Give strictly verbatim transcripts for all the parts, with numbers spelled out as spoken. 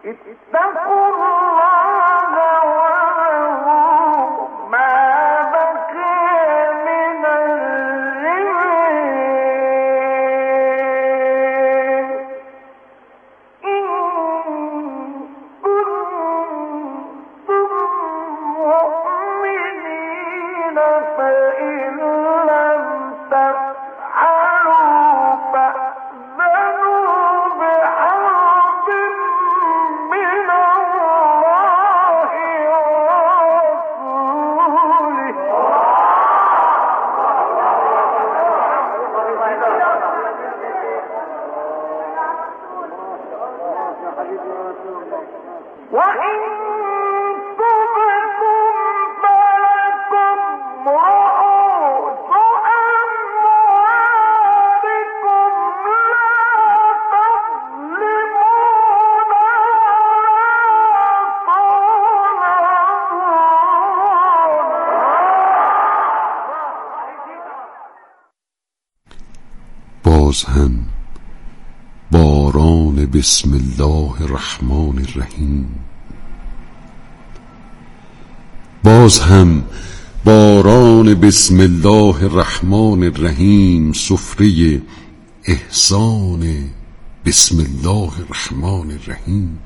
باز هم باران بسم الله الرحمن الرحیم، باز هم باران بسم الله الرحمن الرحیم، سفره احسان بسم الله الرحمن الرحیم.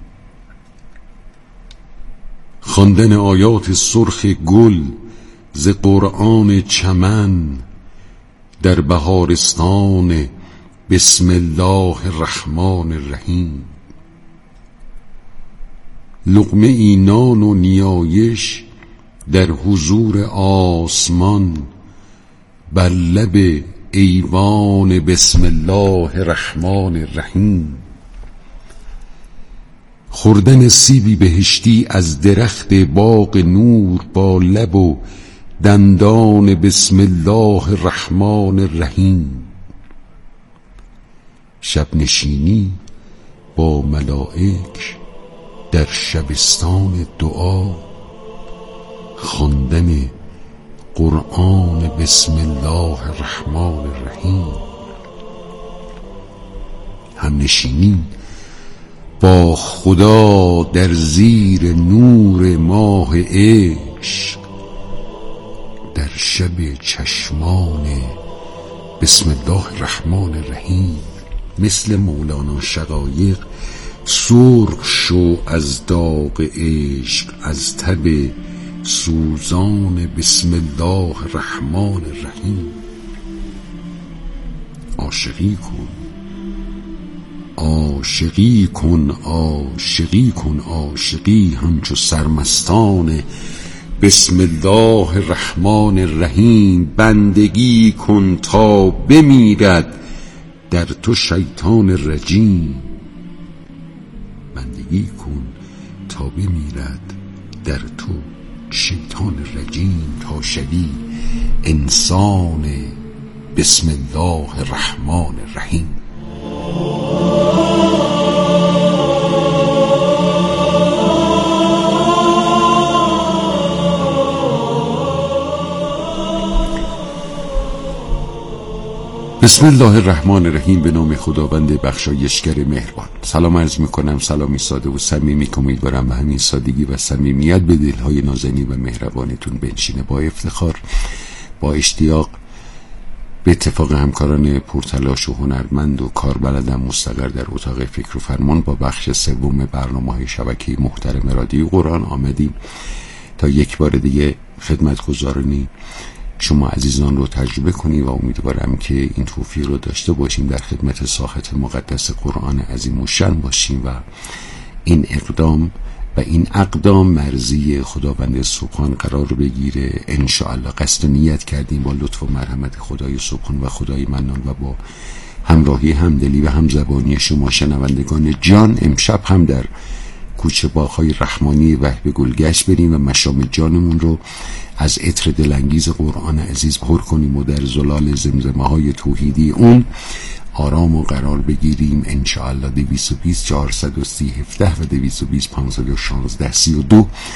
خواندن آیات سرخ گل ز قرآن چمن در بهارستان بسم الله الرحمن الرحیم. لقمه ای نان و نیایش در حضور آسمان بر لب ایوان بسم الله الرحمن الرحیم. خوردن سیبی بهشتی از درخت باغ نور با لب و دندان بسم الله الرحمن الرحیم. شب نشینی با ملائک در شبستان دعا، خواندن قرآن بسم الله الرحمن الرحیم. هم نشینی با خدا در زیر نور ماه عشق در شب چشمان بسم الله الرحمن الرحیم. مثل مولانا شقایق سرخ شو از داغ عشق، از تب سوزان بسم الله الرحمن الرحیم. عاشقی کن عاشقی کن عاشقی کن عاشقی همچو سرمستان بسم الله الرحمن الرحیم. بندگی کن تا بمیرد در تو شیطان رجیم، بندگی کن تا بمیرد در تو شیطان رجیم، تا شوی انسان بسم الله الرحمن الرحیم. بسم الله الرحمن الرحیم. به نام خداوند بخشایشگر مهربان. سلام عرض میکنم، سلامی ساده و صمیمی، امیدوارم به همین سادگی و صمیمیت به دلهای نازنین و مهربانتون بنشینه. با افتخار، با اشتیاق، به اتفاق همکاران پرتلاش و هنرمند و کاربلدم مستقر در اتاق فکر و فرمان، با بخش سوم برنامه‌های شبکه محترم رادیو قرآن آمدیم تا یک بار دیگه خدمتگزارانی شما عزیزان رو تجربه کنیم و امیدوارم که این توفیق رو داشته باشیم، در خدمت ساخت مقدس قرآن عظیم و شأن باشیم و این اقدام و این اقدام مرضی خداوند سبحان قرار رو بگیره. انشاءالله قصد و نیت کردیم با لطف و مرحمت خدای سبحان و خدای منان و با همراهی همدلی و همزبانی شما شنوندگان جان، امشب هم در کوچه باغ‌های رحمانی وهب گلگشت بریم و مشام جانمون رو از عطر دلانگیز قرآن عزیز پر کنیم و در زلال زمزمه‌های توحیدی اون آرام و قرار بگیریم. انشاءالله دویست و بیست چهارصد و سی هفده و دویست و بیست پانصد و شانزده سی و دو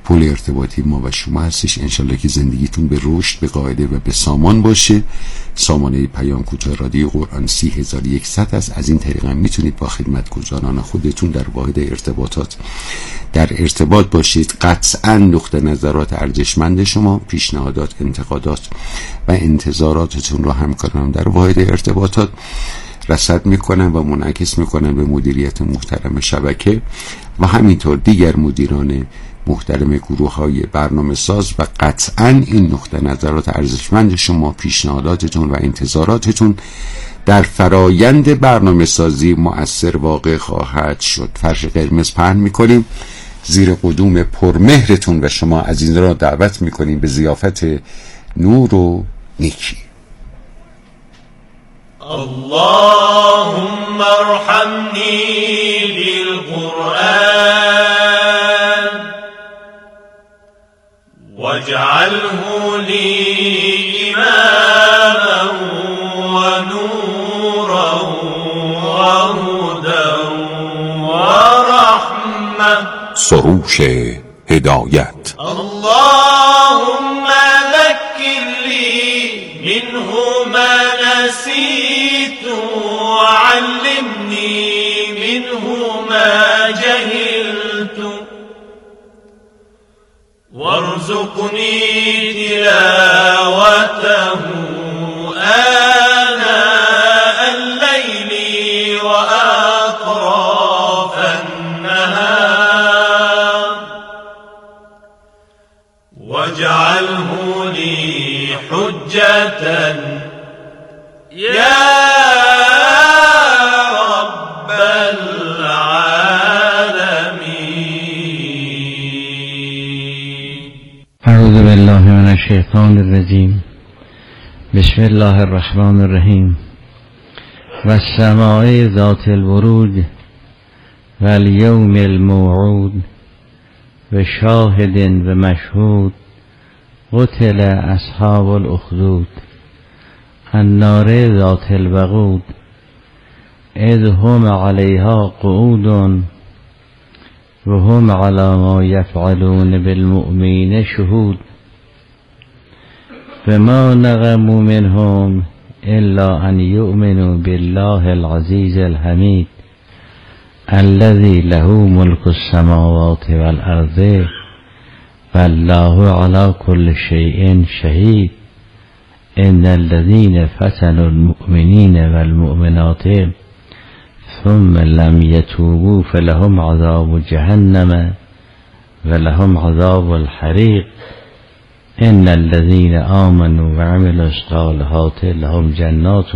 پل ارتباطی ما و شما هستش. انشالله که زندگیتون به رشد، به قاعده و به سامان باشه. سامانه پیام کوتاه رادیو قرآن سی هزار و یکصد است. از این طریق هم میتونید با خدمتگزاران خودتون در واحد ارتباطات در ارتباط باشید. قطعا نقطه نظرات ارزشمند شما، پیشنهادات، انتقادات و انتظاراتتون رو همکارانم در واحد ارتباطات رصد میکنن و منعکس میکنن به مدیریت محترم شبکه و همینطور دیگر مدیران محترم گروه های برنامه ساز. و قطعا این نقطه نظرات ارزشمند شما، پیشنهاداتتون و انتظاراتتون در فرایند برنامه سازی مؤثر واقع خواهد شد. فرش قرمز پهن میکنیم زیر قدوم پرمهرتون و شما عزیزان را دعوت میکنیم به ضیافت نور و نیکی. اللهم ارحمني بالقرآن واجعله لي إماما ونورا وهدى ورحمة. سروش هدایت. اللهم ذكر لي منه ما نسيت وعلمني منه ما جهلت وارزقني تلاوته آناء الليل وأطراف النهار واجعله لي حجة يا رب العالمين. اعوذ بالله من الشیطان الرجیم. بسم الله الرحمن الرحیم. والسماء ذات البروج والیوم الموعود وشاهد ومشهود قتل اصحاب الاخدود النار ذات الوقود اذ هم علیها قعود و هم علی ما یفعلون بالمؤمنین شهود فما نقموا منهم الا ان یؤمنوا بالله العزیز الحمید الذی له ملک السماوات والارض والله علی كل شیء شهید ان الذين فتنوا المؤمنين والمؤمنات ثم لم يتوبوا فلهم عذاب جهنم ولهم عذاب الحريق ان الذين آمنوا وعملوا الصالحات لهم جنات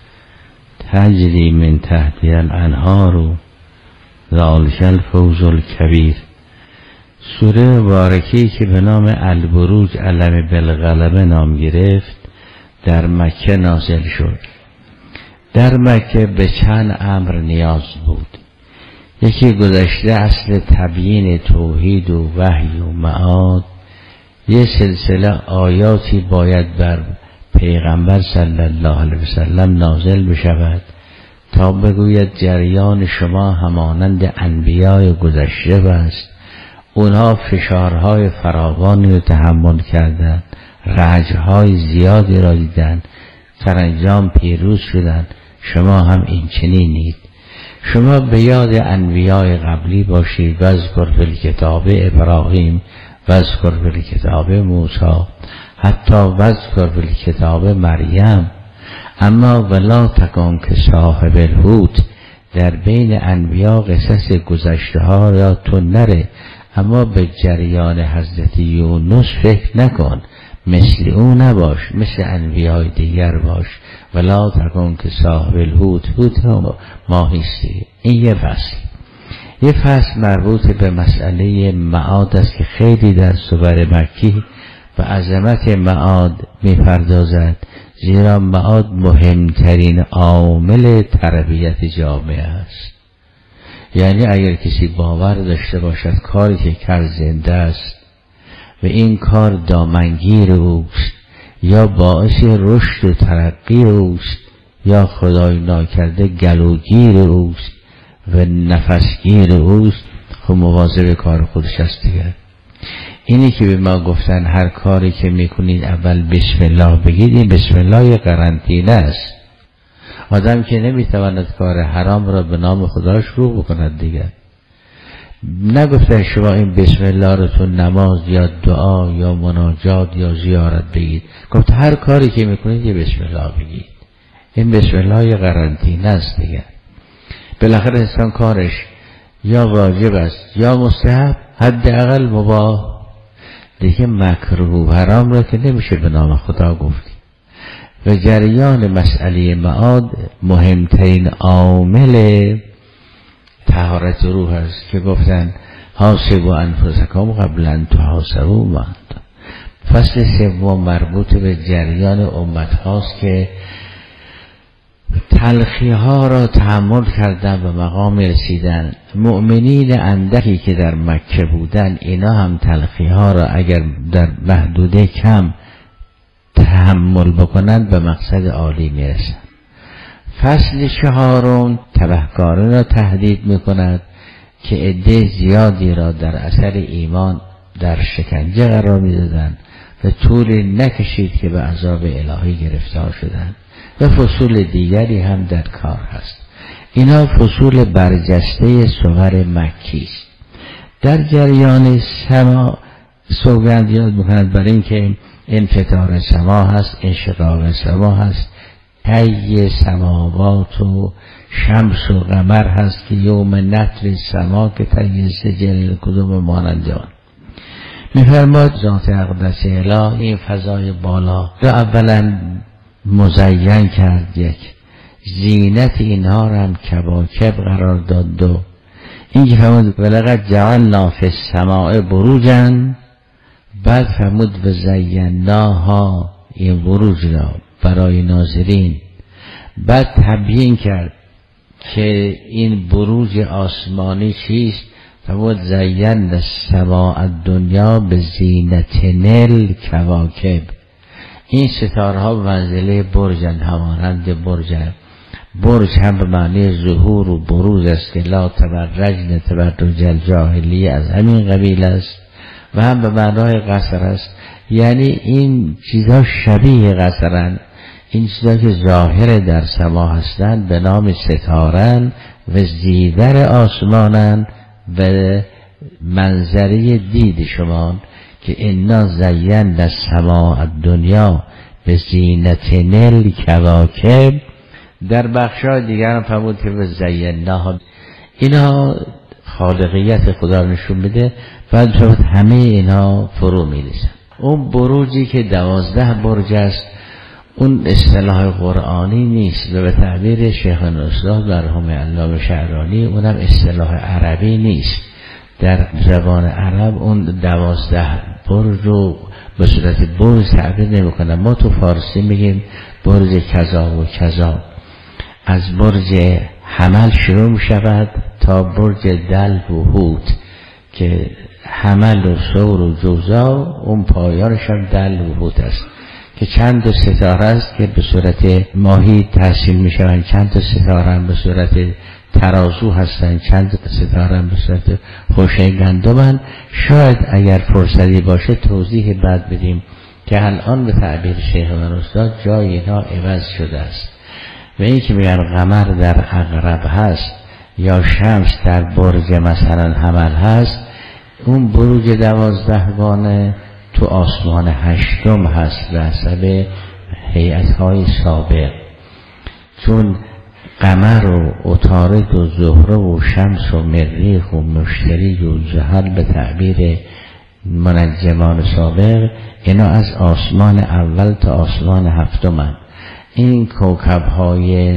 تجري من تحتها الانهار ذلك الفوز الكبير. سوره مبارکی که به نام البروج علم بالغلبه نام گرفت در مکه نازل شد. در مکه به چند امر نیاز بود. یکی گذشته اصل تبیین توحید و وحی و معاد، یه سلسله آیاتی باید بر پیغمبر صلی الله علیه وسلم نازل بشود تا بگوید جریان شما همانند انبیای گذشته است. اونها فشارهای فراوانی رو تحمل کردند، رنجهای زیادی را دیدند، سرانجام پیروز شدند. شما هم این چنینید. شما به یاد انبیای قبلی باشید. واذکر فی الکتاب ابراهیم واذکر فی الکتاب موسی، حتی واذکر فی الکتاب مریم. اما ولا تکن که صاحب الحوت، در بین انبیا قصص گذشته ها را تو نره، اما به جریان حضرت یونس فکر نکن، مثل او نباش، مثل انبیای دیگر باش. ولا تکن که صاحب الحوت، حوت ماهیستی. این یه فصل. یه فصل مربوط به مسئله معاد است که خیلی در سور مکی به عظمت معاد میپردازد، زیرا معاد مهمترین عامل تربیت جامعه است. یعنی اگر کسی باور داشته باشد کاری که کرد زنده است و این کار دامنگیر اوست یا باعث رشد و ترقی اوست یا خدای ناکرده گلوگیر اوست و نفسگیر اوست، خب مواظب کار خودش است دیگر. اینی که به ما گفتن هر کاری که میکنید اول بسم الله بگید، این بسم الله یه قرنطینه است. آدم که نمیتواند کار حرام را به نام خدا شروع بکند دیگر. نگفته شما این بسم الله رو تو نماز یا دعا یا مناجات یا زیارت بگید، گفت هر کاری که میکنید یه بسم الله بگید. این بسم الله یه قرنطینه است دیگر. بالاخره انسان کارش یا واجب است یا مستحب، حداقل مباح دیگه. مکروه و حرام را که نمیشه به نام خدا گفتی. و جریان مسئله معاد مهمترین عامل طهارت روح است که گفتن حاسبوا انفسکم قبل ان تحاسبوا ما انتم. فصل سوم مربوط به جریان امت هاست که تلخی ها را تحمل کردن و مقام رسیدن. مؤمنین اندکی که در مکه بودن، اینا هم تلخی ها را اگر در محدوده کم تحمل بکنند به مقصد عالی میرسند. فصل چهارم تبهکاران را تهدید میکند که عده زیادی را در اثر ایمان در شکنجه قرار میدادند و طول نکشید که به عذاب الهی گرفتار شدند. و فصول دیگری هم در کار هست. اینا فصول برجسته صور مکی است. در جریان سما سوگند یاد میکند برای اینکه انفطار سما هست، انشقاق سما هست، طی سماوات و شمس و قمر هست که یوم نطر سما که طی سجل کدوم مانند آن. میفرماد ذات اقدس اله این فضای بالا را اولا مزین کرد، یک زینت اینها را هم کواکب قرار داد. دو این که فرمود ولقد جعلنا فی السماء بروجا، بعد فرمود و زیناها این بروج را برای ناظرین. بعد تبیین کرد که این بروج آسمانی چیست، فرمود زین السماء الدنیا به زینت نل کواکب. این ستارها منزله برجن، همانند برجن. برج هم به معنی ظهور و بروز است که لا تبرجن تبرج الجاهلیه، از همین قبیل است. و هم به معنای قصر است، یعنی این چیزها شبیه قصرن. این چیزها که ظاهر در سما هستند به نام ستارن و زیور آسمانن و منظری دید شما که انا زین السماء الدنیا به زینت نل کواکب. در بخشای دیگر هم فرمود که به زیناها. اینا خالقیت خدا نشون بده. بعد فرمود همه اینا فرو میرسن. اون بروجی که دوازده برج است، اون اصطلاح قرآنی نیست و به تعبیر شیخ الاستاد مرحوم علامه شعرانی اونم اصطلاح عربی نیست. در زبان عرب اون دوازده برج رو به صورت برج تعبیر نمی کنن. ما تو فارسی میگیم برج کذا و کذا. از برج حمل شروع می شود تا برج دلو و هوت که حمل و ثور و جوزا، اون پایانش هم دلو و هوت است که چند ستاره است که به صورت ماهی تحصیل می شوند، چند ستاره هم به صورت ترازو هستند، چند ستاره هم به صورت خوشه گندمند. شاید اگر فرصتی باشه توضیح بعد بدیم که الان به تعبیر شیخ من استاد جای اینا عوض شده است. و این که میگن قمر در عقرب هست یا شمس در برج مثلا حمل هست، اون بروج دوازدهگانه تو آسمان هشتم هست به حسب هیئت‌های سابق. چون قمر و عطارد و زهره و شمس و مریخ و مشتری و زحل به تعبیر منجمان سابق، اینا از آسمان اول تا آسمان هفتم هست. این کوکب‌های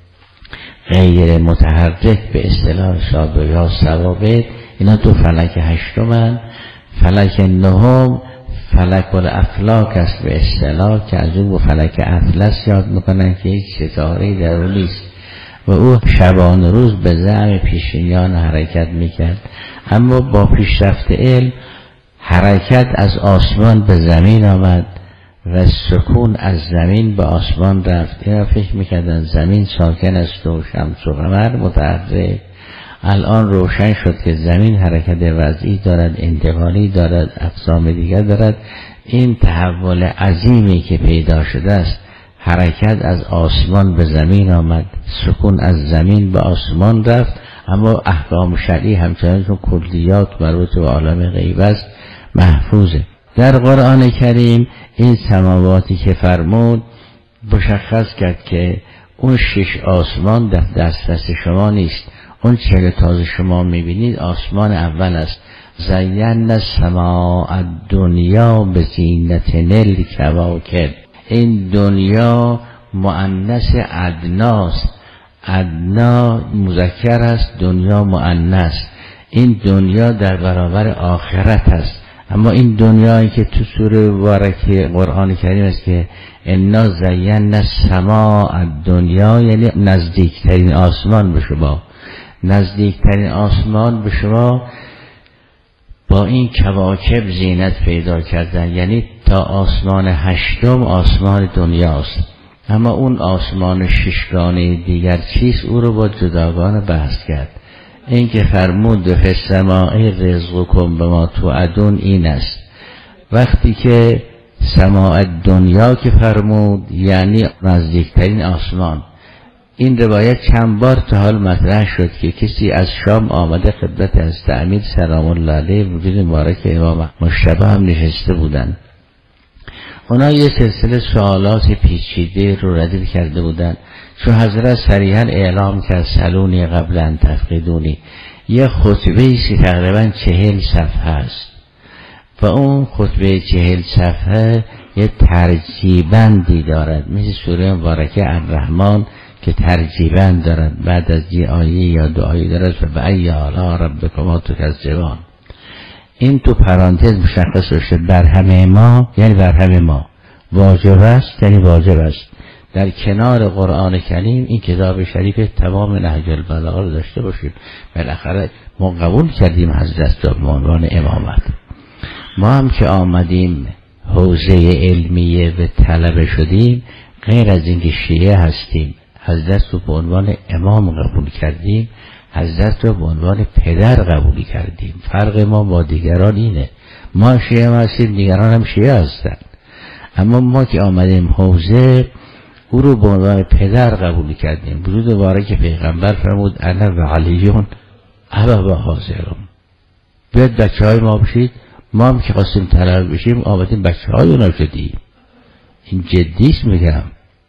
غیر متحرک به اصطلاح سابق یا ثوابت، اینا تو فلک هشتم هست. فلک نهم فلک الافلاک است به اصطلاح که از اون فلک اطلس یاد میکنن که یک ستاره درونی است و او شبان روز به زعم پیشینیان حرکت میکرد. اما با پیشرفت علم حرکت از آسمان به زمین آمد و سکون از زمین به آسمان رفت. اینا فکر میکردن زمین ساکن است و شمس و قمر متحرک. الان روشن شد که زمین حرکت وضعی دارد، انتقالی دارد، اقسام دیگر دارد. این تحول عظیمی که پیدا شده است، حرکت از آسمان به زمین آمد، سکون از زمین به آسمان رفت، اما احکام شرعی همچنان چون کلیات مربوط به عالم غیب است محفوظه. در قرآن کریم این سماواتی که فرمود مشخص کرد که اون شش آسمان در دسترس شما نیست. اون چه تازه شما میبینید آسمان اول است. زینا السماء الدنیا بزینة الکواکب. این دنیا مؤنث ادناست، ادنا مذکر است، دنیا مؤنث. این دنیا در برابر آخرت است. اما این دنیایی که تو سوره مبارکه قرآن کریم است که انا زینا السماء الدنیا، یعنی نزدیکترین آسمان به شما، نزدیکترین آسمان به شما با این کواکب زینت پیدا کردن، یعنی تا آسمان هشتم آسمان دنیاست. اما اون آسمان ششگانه دیگر چیست؟ او رو با جداگانه بحث کرد. این که فرمود فی السماء رزقکم بما توعدون این است. وقتی که سماع دنیا که فرمود یعنی نزدیکترین آسمان. این روایت چند بار تا حال مطرح شد که کسی از شام آمده خدمت از تعمید سلام الله علیه وجود مبارک امام مجتبی هم نشسته بودند. اونا یه سلسله سوالات پیچیده رو ردیف کرده بودند. چون حضرت صریحا اعلام کرد سلونی قبل ان تفقدونی، یه خطبه ایسی تقریبا چهل صفحه است و اون خطبه چهل صفحه یه ترجیبندی دارد، مثل سوره مبارکه الرحمن که ترجیبند دارد، بعد از یه آیه یا دو آیه دارد و بأی آلاء ربکما تکذبان. این تو پرانتز مشخص شده بر همه ما، یعنی بر همه ما واجب است، یعنی واجب است در کنار قرآن کریم این کتاب شریف تمام نهج البلاغه رو داشته باشیم. بالاخره ما قبول کردیم حضرت را به عنوان امامت. ما هم که آمدیم حوزه علمیه به طلبه شدیم، غیر از اینکه شیعه هستیم حضرت رو به عنوان امام قبول کردیم، حضرت رو به عنوان پدر قبول کردیم. فرق ما با دیگران اینه، ما شیعه هستیم، دیگران هم شیعه هستن. اما ما که آمدیم حوزه او رو به عنوان پدر قبول کردیم. وجود مبارک پیغمبر فرمود انا و علیون ابا و حاضرون، بیاد بچه های ما بشید. ما هم که خواستیم طلب بشیم آمدیم بچه های اونا شدیم. این جدیست میگم،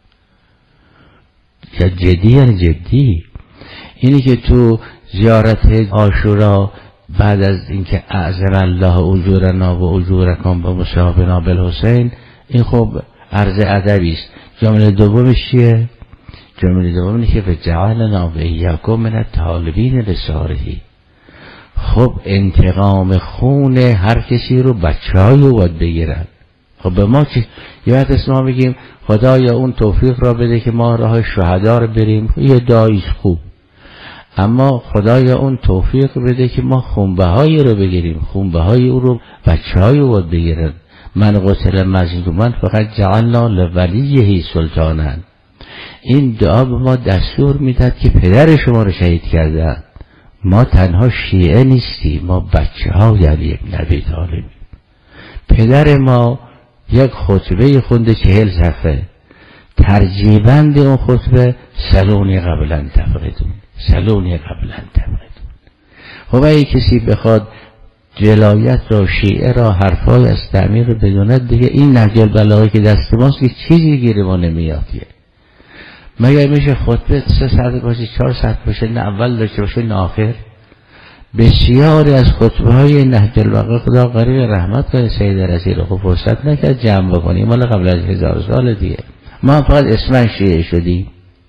یا جدی یعنی جدی. اینی که تو زیارت عاشورا بعد از اینکه اعظم الله اجورنا و اجورکم به مصابنا بالحسین، این خب عرض ادبی است. جمله دومش چیه؟ جمله دوم اینه که فجعلنا و ایاکم من الطالبین لسارهی. خب انتقام خون هر کسی رو بچه های رو باید بگیرن. خب به ما که یه وقت اسم ما بگیم خدایا اون توفیق را بده که ما راه شهدا رو بریم، یه دعایش خوب، اما خدایا اون توفیق بده که ما خونبه های رو بگیریم، خونبه های او رو بچه های رو باید بگیرن. من قتل مظلوما فقط جعلنا لولیه سلطانا. این دعا به ما دستور میداد که پدر شما رو شهید کردن. ما تنها شیعه نیستیم، ما بچه های علی بن ابی طالب. پدر ما یک خطبه خونده چهل صفحه، ترجیبند اون خطبه سلونی قبل ان تفقدون، سلونی قبل ان تفقدون. خب اگه کسی بخواد جلایت را شیعه را حرفای از تعمیر رو بدوند دیگه این نهج البلاغه که دست ماست که چیزی گیره ما نمیاد. مگر میشه خطبه سه ساعت باشه، چهار ساعت باشه، نه اول داشته باشه نه آخر؟ بسیاری از خطبه های نهج البلاغه خدا قریب رحمت کنه سید رسول رو فرصت نکرد جمع بکنیم، مال قبل از هزار سال دیگه. ما فقط اسمن شیعه شدیم.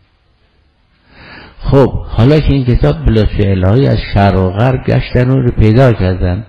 خب حالا که این کتاب بلطف الهی از شرق و غرب گشتن رو پیدا کردن،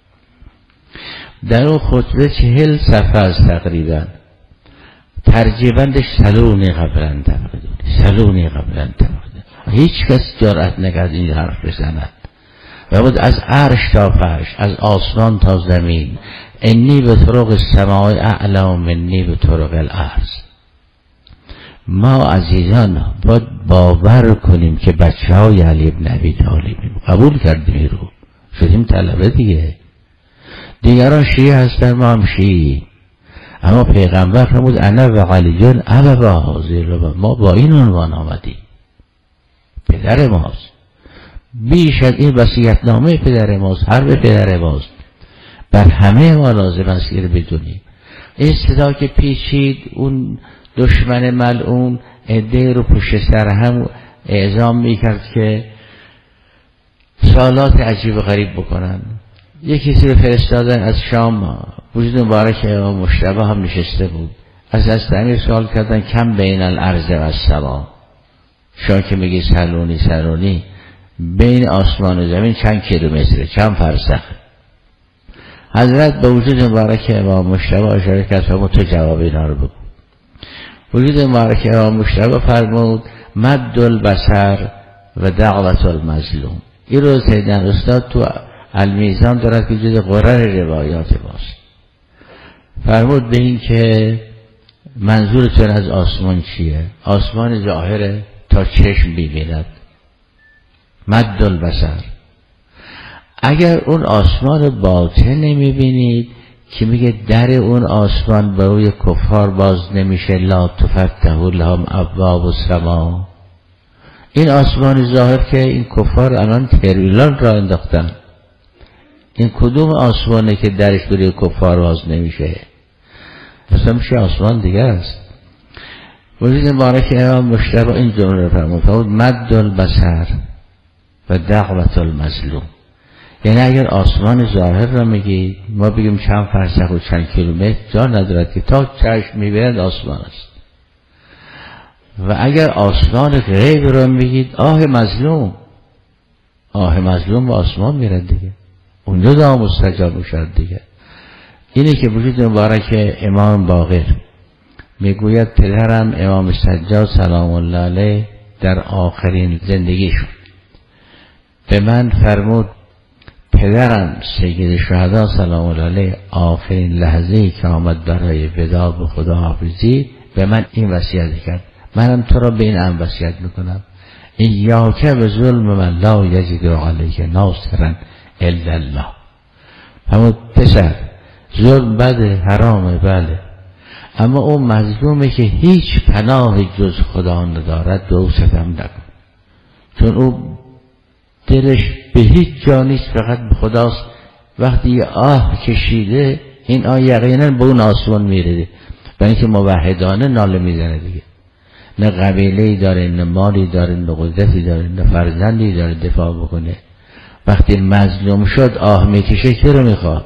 در اون خطبه چهل صفحه است تقریبا، ترجیبندش سلونی قبل ان تفقدون، سلونی قبل ان تفقدون. هیچ کس جرأت نکرد این حرف بزند و بود از عرش تا فرش، از آسمان تا زمین، انی به طرق السماء اعلم منی به طرق الارض. ما عزیزان باید باور کنیم که بچه های علی بن ابی طالبیم، قبول کردیم رو، شدیم طلبه دیگه. دیگران شیعه هستن، ما هم شیعه، اما پیغمبر فرمود انا و علی جان ابا حاضر، ما با این عنوان آمدیم، پدر ماست، بیش از این وصیت‌نامه پدر ماست، حرف پدر ماست، بر همه ما لازم است که بدونیم. این صدا که پیچید، اون دشمن ملعون عده رو پشت سر هم اعزام میکرد که سوالات عجیب و غریب بکنن. یکی کسی رو فرستادن از شام، وجود مبارک امام مجتبی هم نشسته بود، از از تعمیر سوال کردن کم بین الارض و السما، شما که میگی سلونی سلونی، بین آسمان و زمین چند کیلومتره، چند فرسخ؟ حضرت به وجود مبارک امام مجتبی اشاره کرد فرمود تو جواب اینا رو بگو. وجود مبارک امام مجتبی فرمود مد البصر و دعوت المظلوم. این رو سیدن استاد تو المیزان دارد که جز قرر روایات ماست. فرمود به این که منظورتون از آسمان چیه؟ آسمان ظاهره تا چشم ببیند، مد البصر. اگر اون آسمان باطن نمیبینید که میگه در اون آسمان برای کفار باز نمیشه، لا تفتح لهم ابواب السما. این آسمان ظاهر که این کفار الان ترویلان را انداختن، این کدوم آسمانه که درش برای کفار باز نمیشه؟ مثلا میشه آسمان دیگه است. وجود مبارک امام مجتبی این جمله رو فرمود مد البصر و دعوت المظلوم. یعنی اگر آسمان ظاهر را میگید، ما بگیم چند فرسخ و چند کیلومتر، جا ندارد که تا چشم میبیند آسمان است. و اگر آسمان غیب را میگید، آه مظلوم، آه مظلوم به آسمان میرد دیگه، اونجا دعا مستجاب میشد دیگه. اینه که وجود مبارک امام باقر میگوید پدرم امام سجاد سلام الله علیه در آخرین زندگیشون به من فرمود، پدرم سید شهدا سلام الله علیه آخرین لحظه‌ای که آمد برای وداع به خدا حافظی به من این وصیت کرد، منم تو را به این هم وصیت میکنم، ایاک به ظلم من لا یجد علیک ناصرا الا الله. فرمود پسر، ظلم بده، حرامه، بله، اما اون مظلومه که هیچ پناه جز خدا ندارد به او ستم نکن، چون او دلش به هیچ جا نیست، فقط به خداست. وقتی آه کشیده، این آه یقینا به اون آسمان میره، برای اینکه موحدانه ناله میزنه دیگه، نه قبیله‌ای داره، نه مالی داره، نه قدرتی داره، نه فرزندی داره دفاع بکنه. وقتی مظلوم شد آه میکشه، کی رو میخواد؟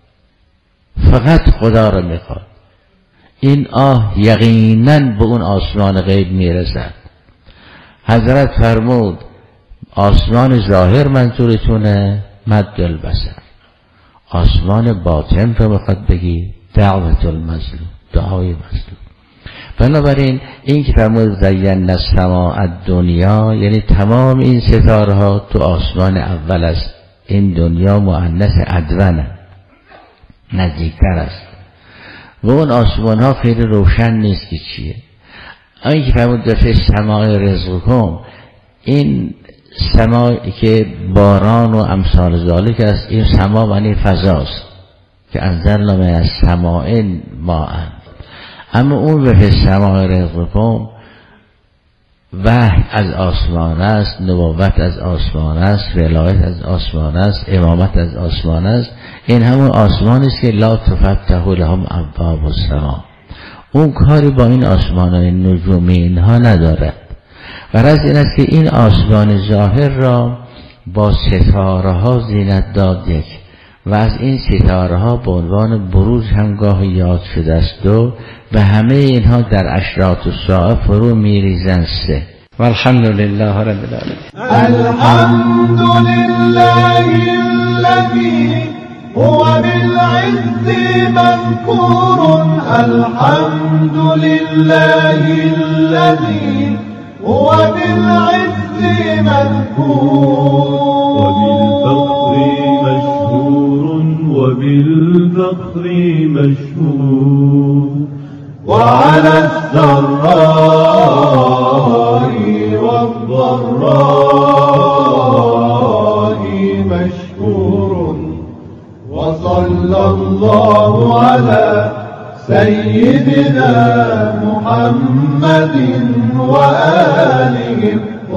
فقط خدا رو میخواد. این آه یقینا به اون آسمان غیب میرسد. حضرت فرمود آسمان ظاهر منظورتونه، مد البصر. آسمان باطن رو بخواد بگی، دعوت المظلوم، دعای مظلوم. بنابراین این که فرمود زینا السماء الدنیا، یعنی تمام این ستاره ها تو آسمان اول است. این دنیا مؤنث ادونه، نزدیکتر است، و اون آسمان ها خیلی روشن نیست که چیه. این که فرمود دفعه سماع رزقکم، این سما که باران و امثال ذالک است، این سما معنی فضاست که انزلنا من السماء ماء. اما اون به سماع رزقکم وحی از آسمان است، نبوت از آسمان است، ولایت از آسمان است، امامت از آسمان است. این همون آسمان است که لا تفتح لهم ابواب السما. اون کاری با این آسمان های نجومی اینها ندارد. غرض این است که این آسمان ظاهر را با ستاره ها زینت داد یک، و از این ستاره ها به عنوان بروز همگاه یاد شده است دو، و همه اینها در اشراط الساعه فرو میریزند سه. و الحمد لله رب العالمین. الحمد لله الذي هو بالعز مذكور، الحمد لله الذي هو بالعز مذكور، وبالفقر مشهور، وبالفقر مشهور، وعلى السراء والضراء مشكور وصلى الله على سيدنا محمد وآله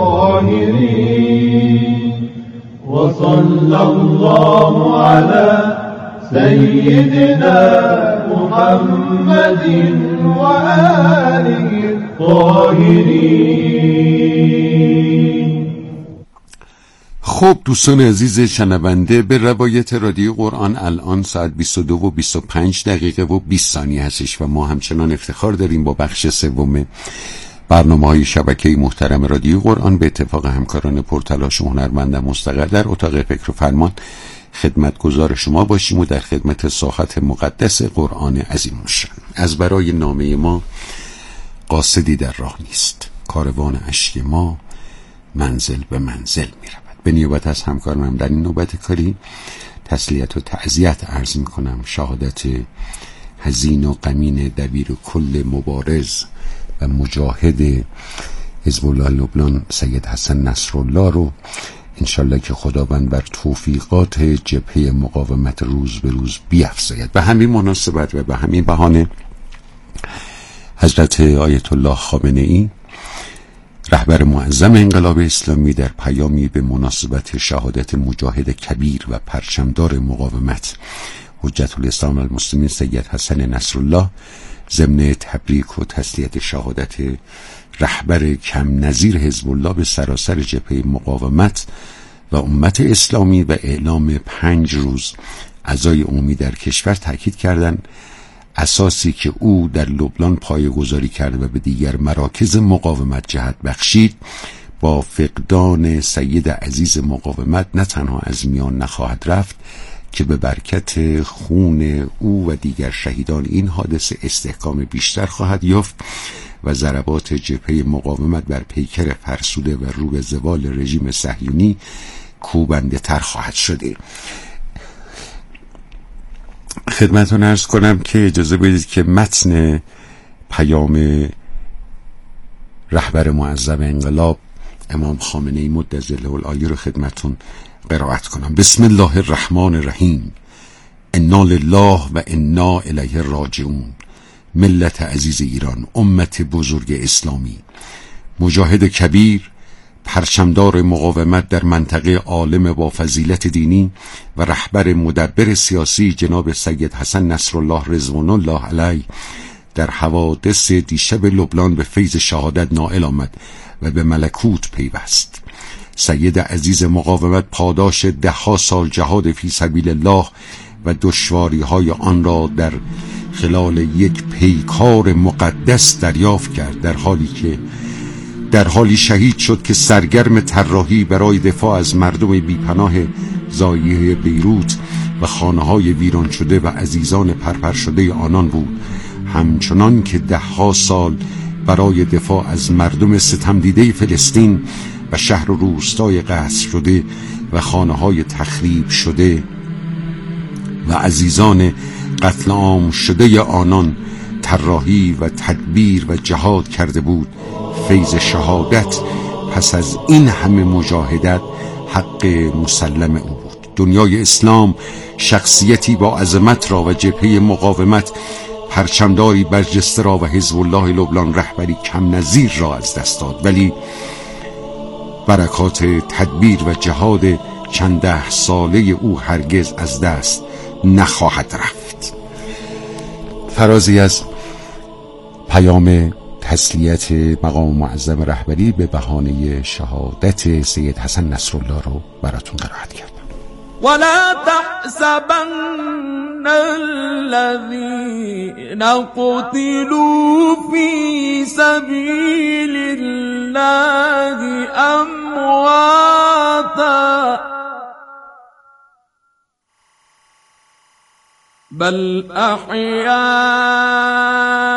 الطاهرين وصلى الله على سيدنا محمد وآله الطاهرين. خب دوستان عزیز شنونده، به روایت رادیو قرآن الان ساعت بیست و دو و بیست و پنج دقیقه و بیست ثانیه هستش و ما همچنان افتخار داریم با بخش سوم برنامه‌های شبکه محترم رادیو قرآن به اتفاق همکاران پرتلاش و هنرمند مستقر در اتاق فکر و فرمان خدمتگزار شما باشیم و در خدمت ساحت مقدس قرآن عظیم الشأن. از برای نامه ما قاصدی در راه نیست، کاروان اشک ما منزل به منزل می رود. به نیابت از همکارانم در این نوبت کاری تسلیت و تعزیت عرض می کنم. شهادت حزین و غمین دبیر کل مبارز و مجاهد حزب الله لبنان سید حسن نصرالله رو انشالله که خداوند بر توفیقات جبهه مقاومت روز به روز بیفزاید. به همین مناسبت و به همین بهانه حضرت آیت الله خامنه ای رهبر معظم انقلاب اسلامی در پیامی به مناسبت شهادت مجاهد کبیر و پرچمدار مقاومت حجت الاسلام المسلمین سید حسن نصرالله ضمن تبریک و تسلیت شهادت رهبر کم نظیر حزب الله به سراسر جبهه مقاومت و امت اسلامی و اعلام پنج روز عزای عمومی در کشور تاکید کردند اساسی که او در لبنان پایه‌گذاری کرد و به دیگر مراکز مقاومت جهت بخشید با فقدان سید عزیز مقاومت نه تنها از میان نخواهد رفت که به برکت خون او و دیگر شهیدان این حادثه استحکام بیشتر خواهد یافت و ضربات جبهه مقاومت بر پیکر فرسوده و رو به زوال رژیم صهیونی کوبنده تر خواهد شده. خدمتتون عرض کنم که اجازه بدید که متن پیام رهبر معظم انقلاب امام خامنه ای مدظله العالی رو خدمتتون قرائت کنم. بسم الله الرحمن الرحیم. انا لله و انا الیه راجعون. ملت عزیز ایران، امت بزرگ اسلامی، مجاهد کبیر، پرچمدار مقاومت در منطقه عالم با فضیلت دینی و رهبر مدبر سیاسی جناب سید حسن نصرالله رضوان الله علیه در حوادث دیشب لبنان به فیض شهادت نائل آمد و به ملکوت پیوست. سید عزیز مقاومت پاداش ده ها سال جهاد فی سبیل الله و دشواری های آن را در خلال یک پیکار مقدس دریافت کرد، در حالی که در حالی شهید شد که سرگرم طراحی برای دفاع از مردم بیپناه زایه بیروت و خانه‌های ویران شده و عزیزان پرپر شده آنان بود، همچنان که ده ها سال برای دفاع از مردم ستم دیده فلسطین و شهر و روستای قصر شده و خانه‌های تخریب شده و عزیزان قتل عام شده آنان طراحی و تدبیر و جهاد کرده بود. فیض شهادت پس از این همه مجاهدت حق مسلم او بود. دنیای اسلام شخصیتی با عظمت را و جبهه مقاومت پرچمداری برجسته را و حزب الله لبنان رهبری کم نظیر را از دست داد، ولی برکات تدبیر و جهاد چند ده ساله او هرگز از دست نخواهد رفت. فرازی از پیام تسلیت مقام معظم رهبری به بهانه شهادت سید حسن نصرالله رو براتون قرائت کردم. ولا تحسبن الذين قتلوا في سبيل الله أمواتا بل أحياء